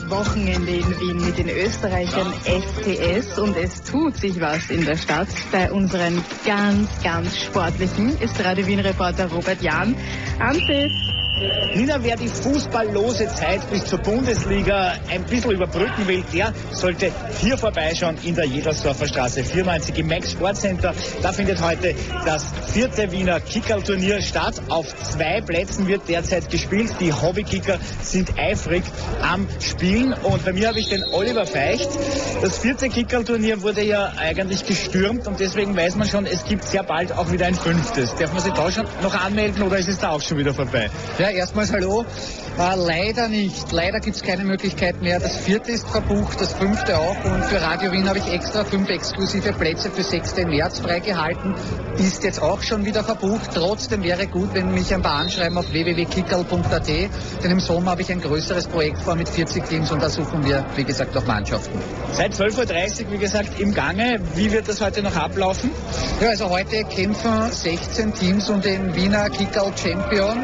Wochenende in Wien mit den Österreichern STS und es tut sich was in der Stadt. Bei unseren ganz sportlichen ist Radio Wien-Reporter Robert Jahn. Ante. Nina, wer die fußballlose Zeit bis zur Bundesliga ein bisschen überbrücken will, der sollte hier vorbeischauen in der Jedlersdorfer Straße 94 im Max Sportcenter. Da findet heute das 4. Wiener Kickerl-Turnier statt. Auf 2 Plätzen wird derzeit gespielt. Die Hobbykicker sind eifrig am Spielen. Und bei mir habe ich den Oliver Feicht. Das 4. Kickerl-Turnier wurde ja eigentlich gestürmt und deswegen weiß man schon, es gibt sehr bald auch wieder ein 5. Darf man sich da schon noch anmelden oder ist es da auch schon wieder vorbei? Ja, erstmals hallo. Leider nicht. Leider gibt es keine Möglichkeit mehr. Das 4. ist verbucht, das 5. auch. Und für Radio Wien habe ich extra 5 exklusive Plätze für 6. März freigehalten. Ist jetzt auch schon wieder verbucht. Trotzdem wäre gut, wenn mich ein paar anschreiben auf www.kickerl.at. Denn im Sommer habe ich ein größeres Projekt vor mit 40 Teams und da suchen wir, wie gesagt, auch Mannschaften. Seit 12.30 Uhr, wie gesagt, im Gange. Wie wird das heute noch ablaufen? Ja, also heute kämpfen 16 Teams um den Wiener Kickerl Champion.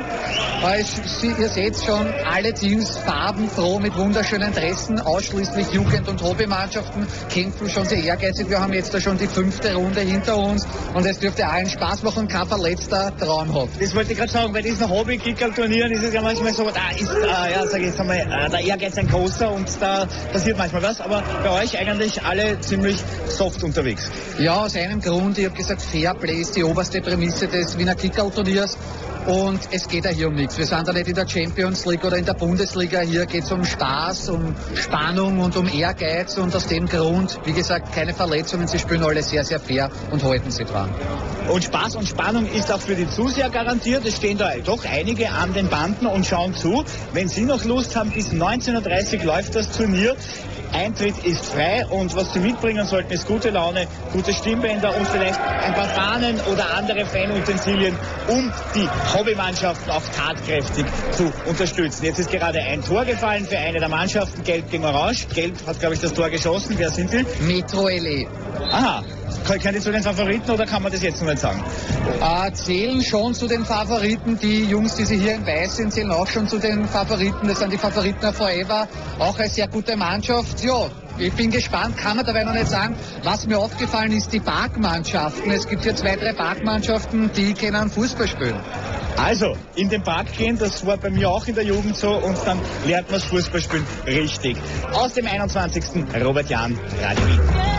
Ihr seht schon, alle Teams farbenfroh mit wunderschönen Dressen, ausschließlich Jugend- und Hobbymannschaften, kämpfen schon sehr ehrgeizig. Wir haben jetzt da schon die 5. Runde hinter uns und es dürfte allen Spaß machen, kein Verletzter, traumhaft. Das wollte ich gerade sagen, bei diesen Hobby-Kicker-Turnieren ist es ja manchmal so, da ist, sage ich jetzt einmal, der Ehrgeiz ein großer und da passiert manchmal was, aber bei euch eigentlich alle ziemlich soft unterwegs. Ja, aus einem Grund, ich habe gesagt, Fairplay ist die oberste Prämisse des Wiener Kickerl-Turniers. Und es geht ja hier um nichts. Wir sind da nicht in der Champions League oder in der Bundesliga. Hier geht es um Spaß, um Spannung und um Ehrgeiz. Und aus dem Grund, wie gesagt, keine Verletzungen. Sie spielen alle sehr fair und halten sich dran. Und Spaß und Spannung ist auch für die Zuseher garantiert. Es stehen da doch einige an den Banden und schauen zu. Wenn Sie noch Lust haben, bis 19.30 Uhr läuft das Turnier. Eintritt ist frei und was Sie mitbringen sollten, ist gute Laune, gute Stimmbänder und vielleicht ein paar Fahnen oder andere Fanutensilien, um die Hobbymannschaften auch tatkräftig zu unterstützen. Jetzt ist gerade ein Tor gefallen für eine der Mannschaften, Gelb gegen Orange. Gelb hat, glaube ich, das Tor geschossen. Wer sind Sie? Metro LE. Aha. Können die zu den Favoriten oder kann man das jetzt noch nicht sagen? Zählen schon zu den Favoriten. Die Jungs, die Sie hier in Weiß sind, zählen auch schon zu den Favoriten. Das sind die Favoriten Forever. Auch eine sehr gute Mannschaft. Ja, ich bin gespannt, kann man dabei noch nicht sagen. Was mir aufgefallen ist, die Parkmannschaften. Es gibt hier 2, 3 Parkmannschaften, die können Fußball spielen. Also, in den Park gehen, das war bei mir auch in der Jugend so und dann lernt man das Fußballspielen richtig. Aus dem 21. Robert Jahn, Radio Wien.